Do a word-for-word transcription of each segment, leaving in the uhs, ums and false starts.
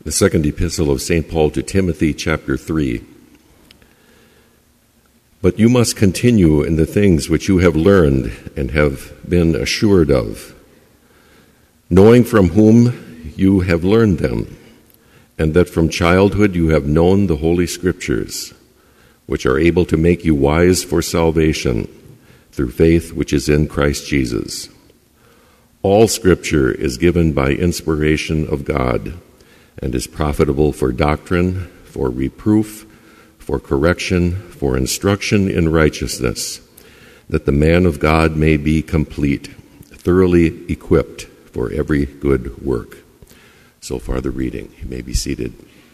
The second epistle of Saint Paul to Timothy, chapter three. But you must continue in the things which you have learned and have been assured of, knowing from whom you have learned them, and that from childhood you have known the Holy Scriptures, which are able to make you wise for salvation through faith which is in Christ Jesus. All Scripture is given by inspiration of God, and is profitable for doctrine, for reproof, for correction, for instruction in righteousness, that the man of God may be complete, thoroughly equipped for every good work. So far the reading. You may be seated.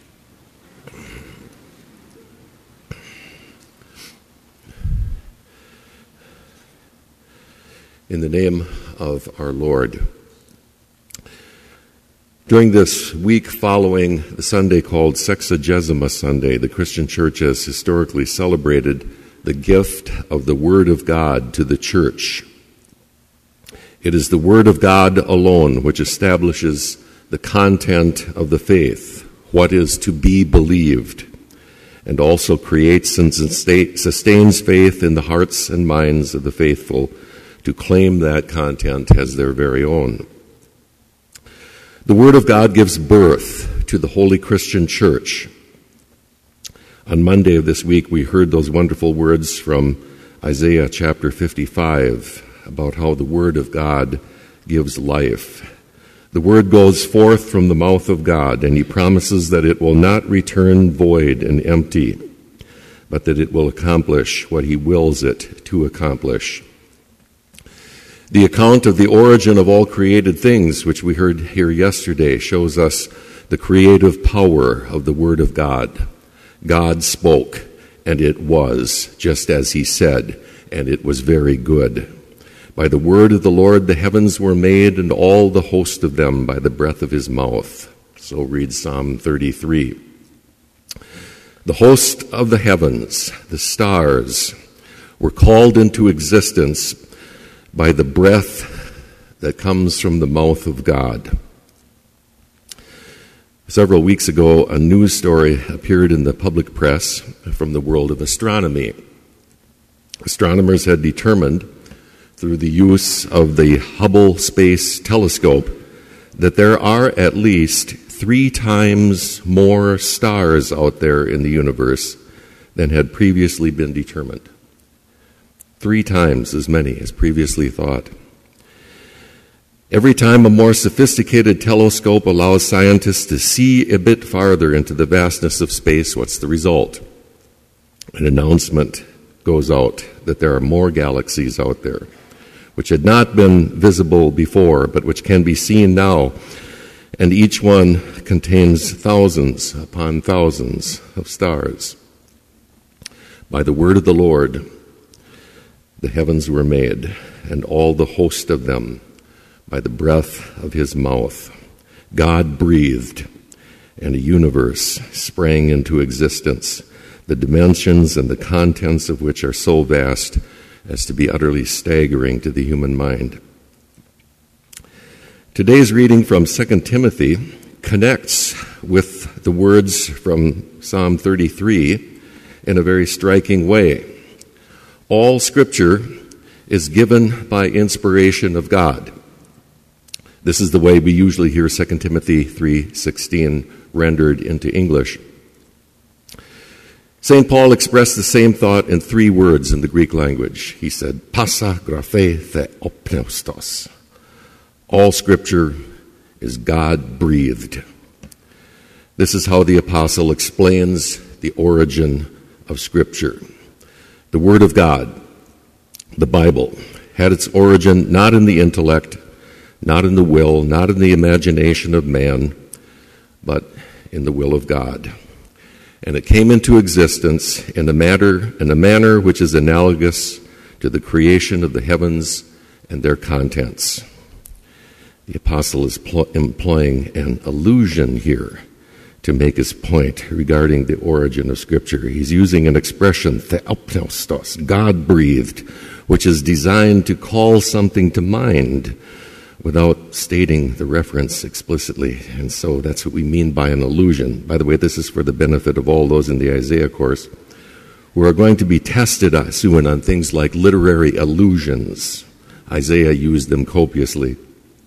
In the name of our Lord. During this week following the Sunday called Sexagesima Sunday, the Christian Church has historically celebrated the gift of the Word of God to the Church. It is the Word of God alone which establishes the content of the faith, what is to be believed, and also creates and sustains faith in the hearts and minds of the faithful to claim that content as their very own. The Word of God gives birth to the Holy Christian Church. On Monday of this week, we heard those wonderful words from Isaiah chapter fifty-five about how the Word of God gives life. The Word goes forth from the mouth of God, and He promises that it will not return void and empty, but that it will accomplish what He wills it to accomplish. The account of the origin of all created things, which we heard here yesterday, shows us the creative power of the Word of God. God spoke, and it was, just as He said, and it was very good. By the word of the Lord the heavens were made, and all the host of them by the breath of His mouth. So reads Psalm thirty-three. The host of the heavens, the stars, were called into existence by the breath that comes from the mouth of God. Several weeks ago, a news story appeared in the public press from the world of astronomy. Astronomers had determined, through the use of the Hubble Space Telescope, that there are at least three times more stars out there in the universe than had previously been determined. Three times as many as previously thought. Every time a more sophisticated telescope allows scientists to see a bit farther into the vastness of space, what's the result? An announcement goes out that there are more galaxies out there, which had not been visible before, but which can be seen now, and each one contains thousands upon thousands of stars. By the word of the Lord, the heavens were made, and all the host of them by the breath of His mouth. God breathed, and a universe sprang into existence, the dimensions and the contents of which are so vast as to be utterly staggering to the human mind. Today's reading from Second Timothy connects with the words from Psalm thirty-three in a very striking way. All Scripture is given by inspiration of God. This is the way we usually hear Second Timothy three sixteen rendered into English. Saint Paul expressed the same thought in three words in the Greek language. He said, "Passa graphe theopneustos." All Scripture is God-breathed. This is how the apostle explains the origin of Scripture. The Word of God, the Bible, had its origin not in the intellect, not in the will, not in the imagination of man, but in the will of God. And it came into existence in a manner, in a manner which is analogous to the creation of the heavens and their contents. The apostle is pl- employing an allusion here to make his point regarding the origin of Scripture. He's using an expression, theopneustos, God-breathed, which is designed to call something to mind without stating the reference explicitly. And so that's what we mean by an allusion. By the way, this is for the benefit of all those in the Isaiah course who are going to be tested soon on things like literary allusions. Isaiah used them copiously.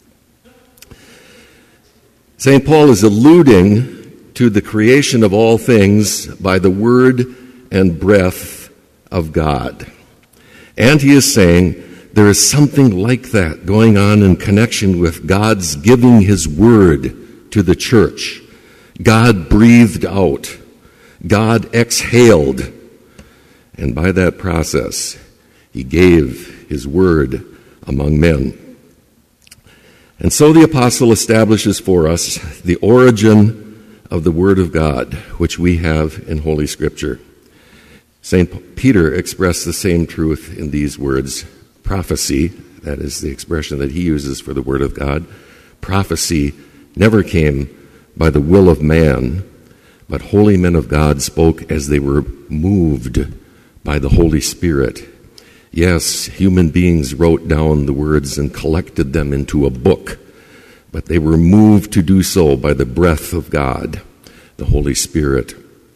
Saint Paul is alluding to the creation of all things by the word and breath of God. And he is saying there is something like that going on in connection with God's giving his word to the church. God breathed out. God exhaled. And by that process, he gave his word among men. And so the apostle establishes for us the origin of the word of God, which we have in Holy Scripture. Saint Peter expressed the same truth in these words. Prophecy, that is the expression that he uses for the word of God, prophecy never came by the will of man, but holy men of God spoke as they were moved by the Holy Spirit. Yes, human beings wrote down the words and collected them into a book, but they were moved to do so by the breath of God, the Holy Spirit.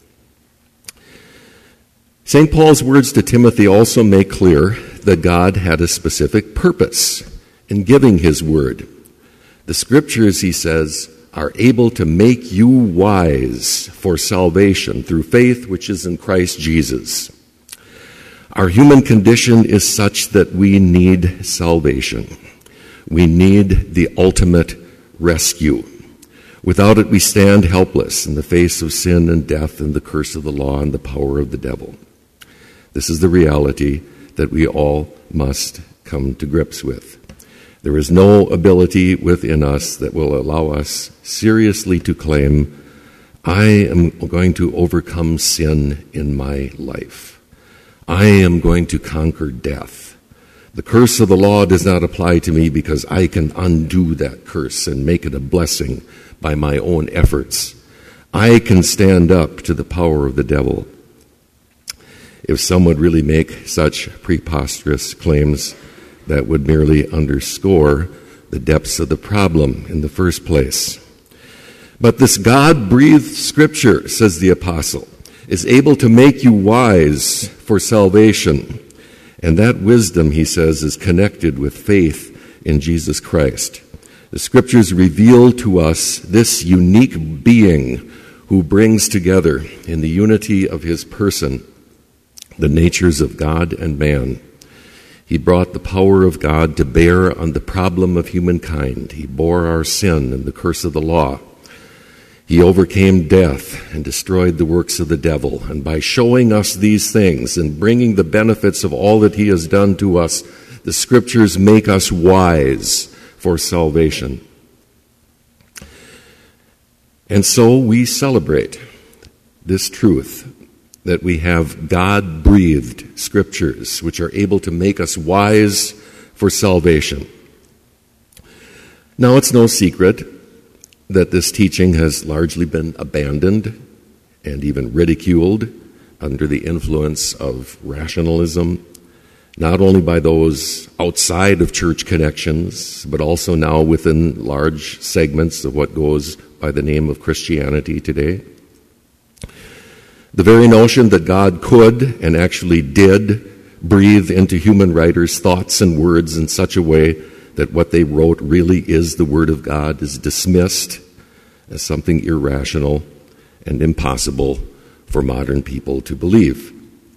Saint Paul's words to Timothy also make clear that God had a specific purpose in giving his word. The Scriptures, he says, are able to make you wise for salvation through faith which is in Christ Jesus. Our human condition is such that we need salvation. We need the ultimate rescue. Without it, we stand helpless in the face of sin and death and the curse of the law and the power of the devil. This is the reality that we all must come to grips with. There is no ability within us that will allow us seriously to claim, I am going to overcome sin in my life. I am going to conquer death. The curse of the law does not apply to me because I can undo that curse and make it a blessing by my own efforts. I can stand up to the power of the devil. If some would really make such preposterous claims, that would merely underscore the depths of the problem in the first place. But this God-breathed Scripture, says the apostle, is able to make you wise for salvation. And that wisdom, he says, is connected with faith in Jesus Christ. The Scriptures reveal to us this unique being who brings together in the unity of his person the natures of God and man. He brought the power of God to bear on the problem of humankind. He bore our sin and the curse of the law. He overcame death and destroyed the works of the devil. And by showing us these things and bringing the benefits of all that he has done to us, the Scriptures make us wise for salvation. And so we celebrate this truth that we have God-breathed Scriptures which are able to make us wise for salvation. Now, it's no secret that this teaching has largely been abandoned and even ridiculed under the influence of rationalism, not only by those outside of church connections, but also now within large segments of what goes by the name of Christianity today. The very notion that God could and actually did breathe into human writers' thoughts and words in such a way that what they wrote really is the Word of God is dismissed as something irrational and impossible for modern people to believe.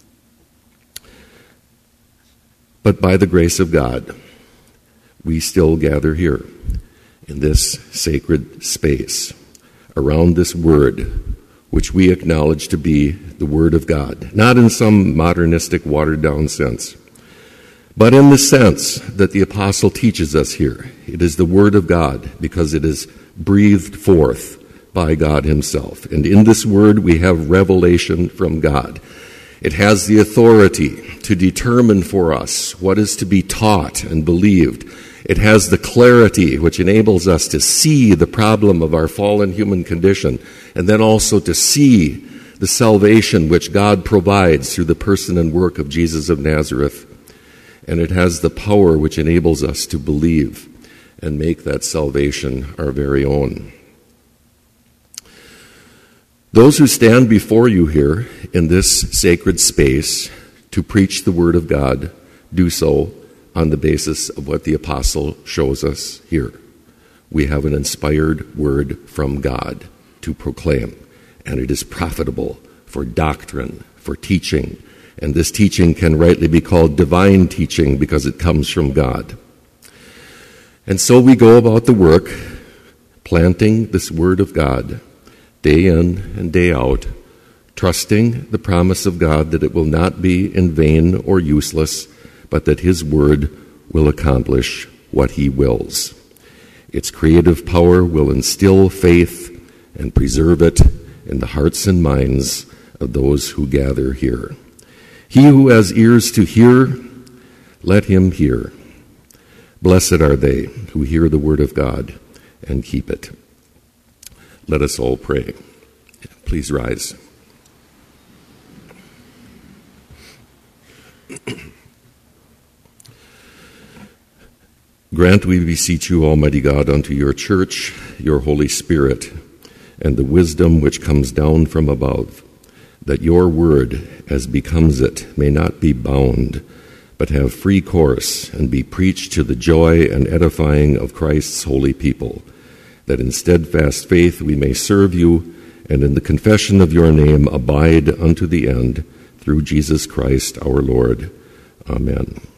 But by the grace of God, we still gather here in this sacred space around this Word, which we acknowledge to be the Word of God, not in some modernistic, watered-down sense, but in the sense that the apostle teaches us here. It is the Word of God because it is breathed forth by God himself. And in this Word we have revelation from God. It has the authority to determine for us what is to be taught and believed. It has the clarity which enables us to see the problem of our fallen human condition, and then also to see the salvation which God provides through the person and work of Jesus of Nazareth. And it has the power which enables us to believe and make that salvation our very own. Those who stand before you here in this sacred space to preach the Word of God do so on the basis of what the apostle shows us here. We have an inspired word from God to proclaim, and it is profitable for doctrine, for teaching, and this teaching can rightly be called divine teaching because it comes from God. And so we go about the work, planting this Word of God day in and day out, trusting the promise of God that it will not be in vain or useless, but that His Word will accomplish what He wills. Its creative power will instill faith and preserve it in the hearts and minds of those who gather here. He who has ears to hear, let him hear. Blessed are they who hear the word of God and keep it. Let us all pray. Please rise. Grant, we beseech you, Almighty God, unto your church, your Holy Spirit, and the wisdom which comes down from above, that your word, as becomes it, may not be bound, but have free course, and be preached to the joy and edifying of Christ's holy people, that in steadfast faith we may serve you, and in the confession of your name abide unto the end, through Jesus Christ our Lord. Amen.